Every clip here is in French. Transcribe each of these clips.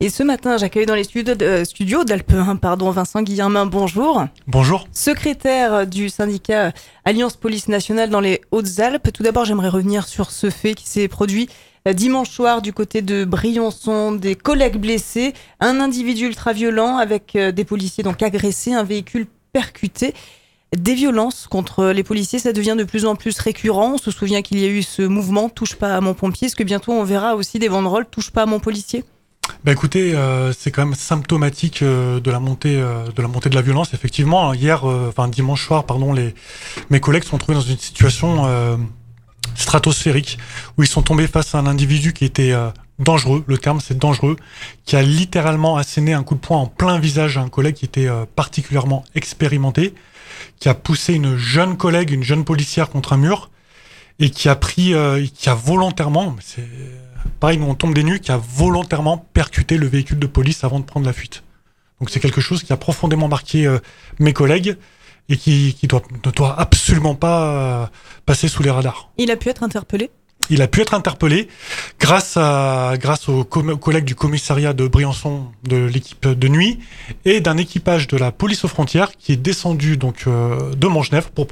Et ce matin, j'accueille dans les studios d'Alpe 1, Vincent Guillermin, bonjour. Bonjour. Secrétaire du syndicat Alliance Police Nationale dans les Hautes-Alpes. Tout d'abord, j'aimerais revenir sur ce fait qui s'est produit dimanche soir du côté de Briançon, des collègues blessés, un individu ultra-violent avec des policiers donc agressés, un véhicule percuté. Des violences contre les policiers, ça devient de plus en plus récurrent. On se souvient qu'il y a eu ce mouvement « Touche pas à mon pompier ». Est-ce que bientôt on verra aussi des banderoles « Touche pas à mon policier » ? Écoutez, c'est quand même symptomatique de la montée de la violence. Effectivement, dimanche soir, mes collègues sont trouvés dans une situation stratosphérique où ils sont tombés face à un individu qui était dangereux. Le terme, c'est dangereux, qui a littéralement asséné un coup de poing en plein visage à un collègue qui était particulièrement expérimenté, qui a poussé une jeune collègue, une jeune policière contre un mur et qui a volontairement, pareil, nous on tombe des nues, qui a volontairement percuté le véhicule de police avant de prendre la fuite. Donc c'est quelque chose qui a profondément marqué mes collègues et qui ne doit absolument pas passer sous les radars. Il a pu être interpellé ? Il a pu être interpellé grâce aux collègues du commissariat de Briançon, de l'équipe de nuit, et d'un équipage de la police aux frontières qui est descendu de Montgenèvre pour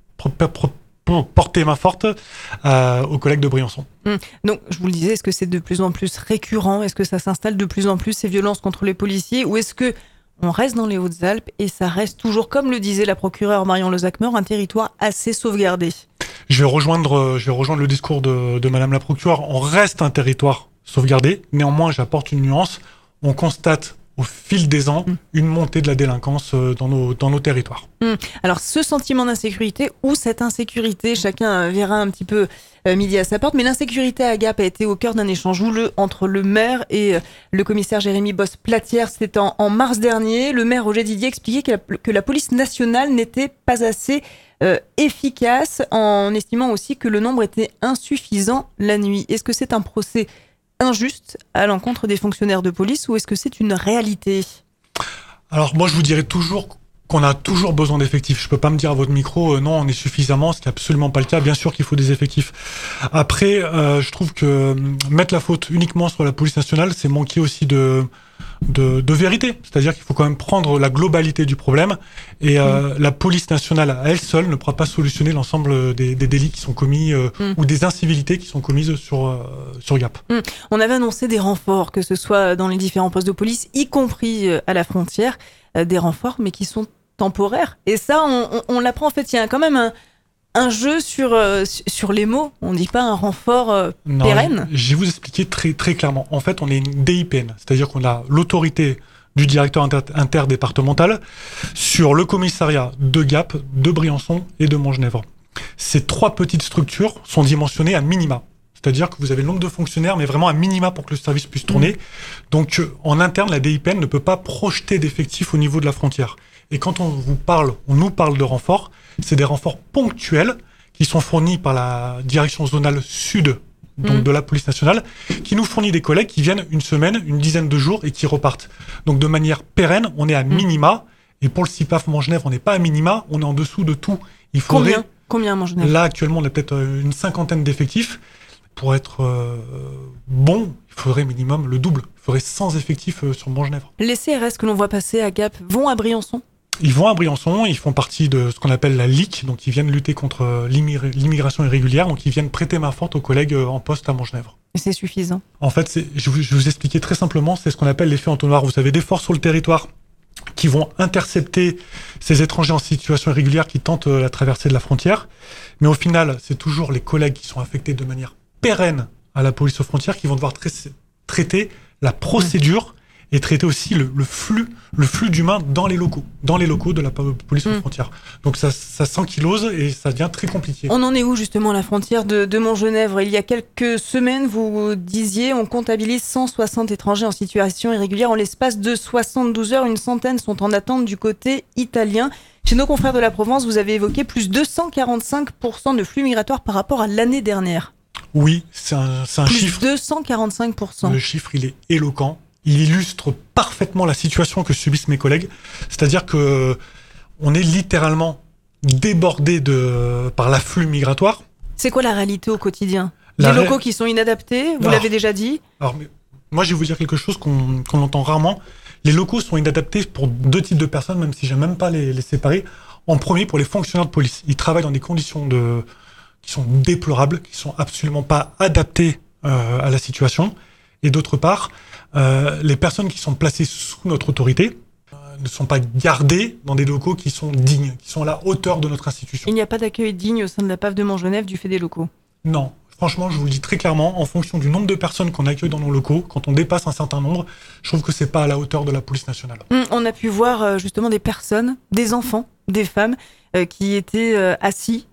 porter main forte aux collègues de Briançon. Donc, je vous le disais, est-ce que c'est de plus en plus récurrent ? Est-ce que ça s'installe de plus en plus, ces violences contre les policiers ? Ou est-ce que on reste dans les Hautes-Alpes et ça reste toujours, comme le disait la procureure Marion Lozachmer, un territoire assez sauvegardé ? Je vais rejoindre le discours de Madame la procureure. On reste un territoire sauvegardé. Néanmoins, j'apporte une nuance. On constate au fil des ans une montée de la délinquance dans nos territoires. Alors, ce sentiment d'insécurité ou cette insécurité, chacun verra un petit peu midi à sa porte, mais l'insécurité à Gap a été au cœur d'un échange houleux entre le maire et le commissaire Jérémy Bosse-Platière. C'était en mars dernier. Le maire Roger Didier expliquait que la police nationale n'était pas assez efficace, en estimant aussi que le nombre était insuffisant la nuit. Est-ce que c'est un procès injuste à l'encontre des fonctionnaires de police ou est-ce que c'est une réalité ? Alors moi je vous dirais toujours qu'on a toujours besoin d'effectifs. Je peux pas me dire à votre micro non on est suffisamment, ce qui est absolument pas le cas. Bien sûr qu'il faut des effectifs. Après je trouve que mettre la faute uniquement sur la police nationale, c'est manquer aussi de vérité. C'est-à-dire qu'il faut quand même prendre la globalité du problème et la police nationale à elle seule ne pourra pas solutionner l'ensemble des délits qui sont commis ou des incivilités qui sont commises sur Gap. On avait annoncé des renforts, que ce soit dans les différents postes de police, y compris à la frontière, des renforts mais qui sont temporaires. Et ça, on l'apprend en fait, il y a quand même un jeu sur les mots. On ne dit pas un renfort pérenne. Je vais vous expliquer très, très clairement. En fait, on est une DIPN, c'est-à-dire qu'on a l'autorité du directeur interdépartemental sur le commissariat de Gap, de Briançon et de Montgenèvre. Ces trois petites structures sont dimensionnées à minima. C'est-à-dire que vous avez le nombre de fonctionnaires, mais vraiment à minima pour que le service puisse tourner. Donc, en interne, la DIPN ne peut pas projeter d'effectifs au niveau de la frontière. Et quand on nous parle de renforts, c'est des renforts ponctuels qui sont fournis par la direction zonale sud donc de la police nationale, qui nous fournit des collègues qui viennent une semaine, une dizaine de jours et qui repartent. Donc de manière pérenne, on est à minima. Et pour le CIPAF Montgenèvre, on n'est pas à minima, on est en dessous de tout. Il faudrait, Combien à Montgenèvre ? Là, actuellement, on a peut-être une 50aine d'effectifs. Pour être bon, il faudrait minimum le double. Il faudrait 100 effectifs sur Montgenèvre. Les CRS que l'on voit passer à Gap vont à Briançon ? Ils vont à Briançon, ils font partie de ce qu'on appelle la LIC, donc ils viennent lutter contre l'immigration irrégulière, donc ils viennent prêter main forte aux collègues en poste à Montgenèvre. Et c'est suffisant ? En fait, je vais vous expliquer très simplement, c'est ce qu'on appelle l'effet entonnoir. Vous avez des forces sur le territoire qui vont intercepter ces étrangers en situation irrégulière qui tentent la traversée de la frontière, mais au final, c'est toujours les collègues qui sont affectés de manière pérenne à la police aux frontières qui vont devoir traiter la procédure et traiter aussi le flux d'humains dans les locaux de la police aux frontières. Donc ça s'ankylose et ça devient très compliqué. On en est où justement à la frontière de Montgenèvre ? Il y a quelques semaines, vous disiez, on comptabilise 160 étrangers en situation irrégulière. En l'espace de 72 heures, une centaine sont en attente du côté italien. Chez nos confrères de la Provence, vous avez évoqué plus 245% de flux migratoires par rapport à l'année dernière. Oui, c'est un chiffre. 245%. Le chiffre, il est éloquent. Il illustre parfaitement la situation que subissent mes collègues. C'est-à-dire que on est littéralement débordé par l'afflux migratoire. C'est quoi la réalité au quotidien ? Des locaux qui sont inadaptés, vous l'avez déjà dit. Alors, Moi, je vais vous dire quelque chose qu'on entend rarement. Les locaux sont inadaptés pour deux types de personnes, même si j'aime même pas les séparer. En premier, pour les fonctionnaires de police. Ils travaillent dans des conditions qui sont déplorables, qui sont absolument pas adaptées à la situation. Et d'autre part, les personnes qui sont placées sous notre autorité ne sont pas gardées dans des locaux qui sont dignes, qui sont à la hauteur de notre institution. Il n'y a pas d'accueil digne au sein de la PAF de Montgenèvre du fait des locaux. Non. Franchement, je vous le dis très clairement, en fonction du nombre de personnes qu'on accueille dans nos locaux, quand on dépasse un certain nombre, je trouve que c'est pas à la hauteur de la police nationale. On a pu voir justement des personnes, des enfants, des femmes qui étaient assis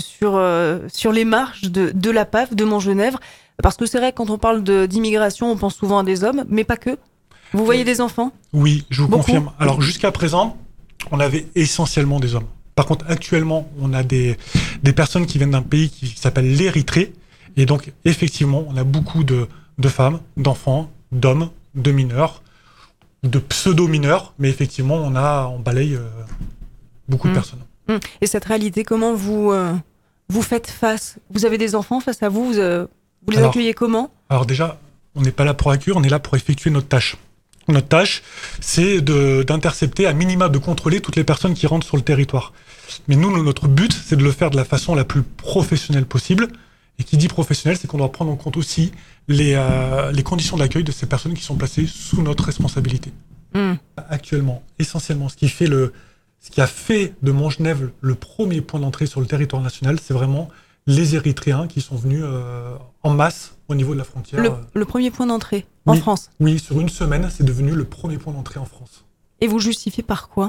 sur les marches de la PAF de Montgenèvre. Parce que c'est vrai, quand on parle d'immigration, on pense souvent à des hommes, mais pas que. Vous voyez des enfants ? Oui, je vous Beaucoup. confirme. Alors jusqu'à présent, on avait essentiellement des hommes. Par contre, actuellement, on a des personnes qui viennent d'un pays qui s'appelle l'Érythrée. Et donc, effectivement, on a beaucoup de femmes, d'enfants, d'hommes, de mineurs, de pseudo-mineurs. Mais effectivement, on balaye beaucoup de personnes. Et cette réalité, comment vous faites face ? Vous avez des enfants face à vous, vous les accueillez comment ? Alors déjà, on n'est pas là pour accueillir, on est là pour effectuer notre tâche. Notre tâche, c'est d'intercepter, à minima, de contrôler toutes les personnes qui rentrent sur le territoire. Mais nous, notre but, c'est de le faire de la façon la plus professionnelle possible. Et qui dit professionnel, c'est qu'on doit prendre en compte aussi les conditions d'accueil de ces personnes qui sont placées sous notre responsabilité. Actuellement, essentiellement, ce qui a fait de Montgenèvre le premier point d'entrée sur le territoire national, c'est vraiment les Érythréens qui sont venus en masse au niveau de la frontière. Le premier point d'entrée en France ? Oui, sur une semaine, c'est devenu le premier point d'entrée en France. Et vous justifiez par quoi ?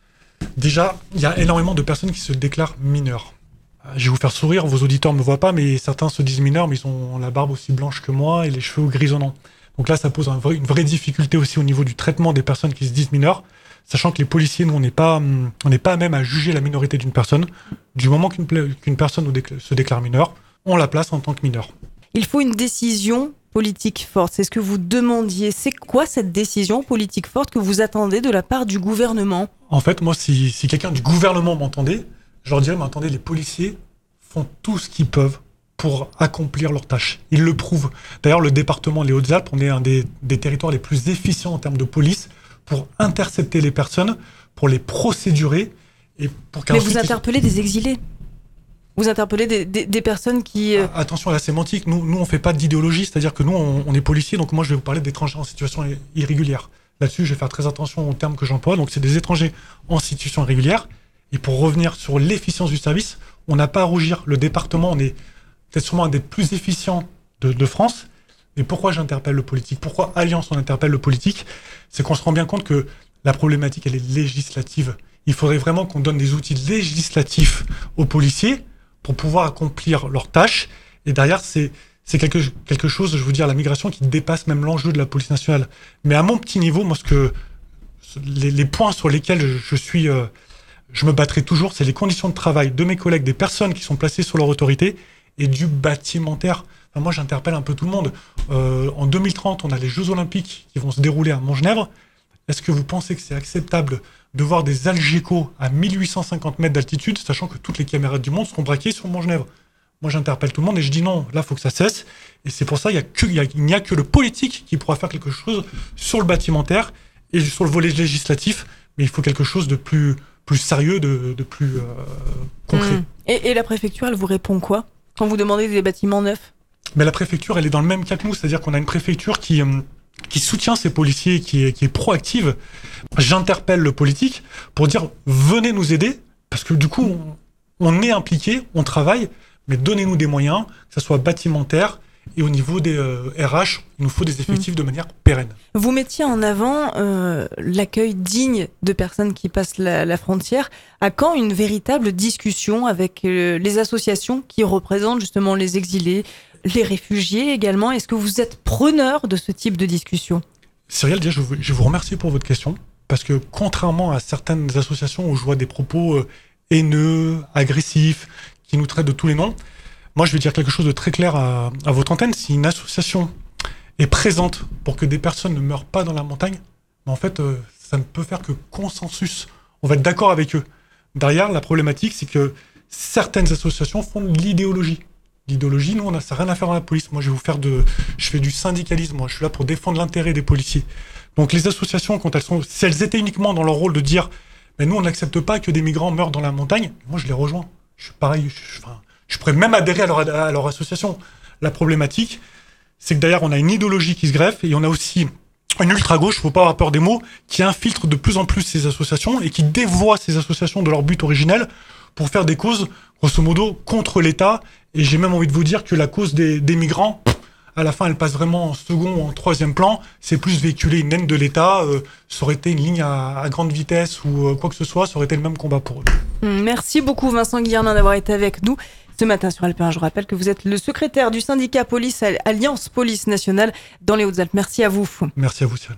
Déjà, il y a énormément de personnes qui se déclarent mineures. Je vais vous faire sourire, vos auditeurs ne me voient pas, mais certains se disent mineurs, mais ils ont la barbe aussi blanche que moi et les cheveux grisonnants. Donc là, ça pose une vraie difficulté aussi au niveau du traitement des personnes qui se disent mineures, sachant que les policiers, nous, on n'est pas à même à juger la minorité d'une personne. Du moment qu'une personne se déclare mineure, on la place en tant que mineure. Il faut une décision politique forte, c'est ce que vous demandiez. C'est quoi cette décision politique forte que vous attendez de la part du gouvernement ? En fait, moi, si quelqu'un du gouvernement m'entendait, je leur dirais, mais attendez, les policiers font tout ce qu'ils peuvent pour accomplir leurs tâches. Ils le prouvent. D'ailleurs, le département des Hautes-Alpes, on est un des territoires les plus efficients en termes de police pour intercepter les personnes, pour les procédurer et pour Mais vous interpellez des exilés. Vous interpellez des personnes qui... Attention à la sémantique, nous on fait pas d'idéologie, c'est-à-dire que nous on est policiers, donc moi je vais vous parler d'étrangers en situation irrégulière. Là-dessus, je vais faire très attention aux termes que j'emploie, donc c'est des étrangers en situation irrégulière. Et pour revenir sur l'efficience du service, on n'a pas à rougir. Le département, on est peut-être sûrement un des plus efficients de France. Et pourquoi j'interpelle le politique ? Pourquoi Alliance, on interpelle le politique ? C'est qu'on se rend bien compte que la problématique, elle est législative. Il faudrait vraiment qu'on donne des outils législatifs aux policiers pour pouvoir accomplir leurs tâches. Et derrière, c'est quelque chose, je veux dire, la migration qui dépasse même l'enjeu de la police nationale. Mais à mon petit niveau, moi, les points sur lesquels je me battrai toujours, c'est les conditions de travail de mes collègues, des personnes qui sont placées sous leur autorité et du bâtimentaire. Enfin, moi, j'interpelle un peu tout le monde. En 2030, on a les Jeux Olympiques qui vont se dérouler à Montgenèvre. Est-ce que vous pensez que c'est acceptable de voir des Algeco à 1850 mètres d'altitude, sachant que toutes les caméras du monde seront braquées sur Montgenèvre ? Moi, j'interpelle tout le monde et je dis non, là, il faut que ça cesse. Et c'est pour ça qu'il n'y a que le politique qui pourra faire quelque chose sur le bâtimentaire et sur le volet législatif. Mais il faut quelque chose de plus sérieux, de plus concret. Et la préfecture, elle vous répond quoi quand vous demandez des bâtiments neufs ? Mais la préfecture, elle est dans le même cas que nous, c'est-à-dire qu'on a une préfecture qui soutient ces policiers, qui est proactive. J'interpelle le politique pour dire venez nous aider, parce que du coup, on est impliqué, on travaille, mais donnez-nous des moyens, que ce soit bâtimentaire, et au niveau des RH, il nous faut des effectifs de manière pérenne. Vous mettiez en avant l'accueil digne de personnes qui passent la frontière. À quand une véritable discussion avec les associations qui représentent justement les exilés, les réfugiés également ? Est-ce que vous êtes preneur de ce type de discussion ? Cyrielle, déjà, je vais vous remercier pour votre question, parce que contrairement à certaines associations où je vois des propos haineux, agressifs, qui nous traitent de tous les noms, moi je vais dire quelque chose de très clair à votre antenne. Si une association est présente pour que des personnes ne meurent pas dans la montagne, en fait, ça ne peut faire que consensus. On va être d'accord avec eux. Derrière, la problématique, c'est que certaines associations font de l'idéologie. L'idéologie, nous, ça n'a rien à faire dans la police. Moi, je fais du syndicalisme. Moi, je suis là pour défendre l'intérêt des policiers. Donc, les associations, si elles étaient uniquement dans leur rôle de dire, mais nous, on n'accepte pas que des migrants meurent dans la montagne, moi, je les rejoins. Je suis pareil. Je pourrais même adhérer à leur association. La problématique, c'est que d'ailleurs, on a une idéologie qui se greffe et on a aussi une ultra-gauche, faut pas avoir peur des mots, qui infiltre de plus en plus ces associations et qui dévoie ces associations de leur but originel pour faire des causes, grosso modo, contre l'État. Et j'ai même envie de vous dire que la cause des migrants, à la fin, elle passe vraiment en second ou en troisième plan. C'est plus véhiculer une haine de l'État. Ça aurait été une ligne à grande vitesse ou quoi que ce soit, ça aurait été le même combat pour eux. Merci beaucoup Vincent Guillermin d'avoir été avec nous ce matin sur Alpes 1. Je rappelle que vous êtes le secrétaire du syndicat Police Alliance Police Nationale dans les Hautes-Alpes. Merci à vous. Merci à vous, Cyril.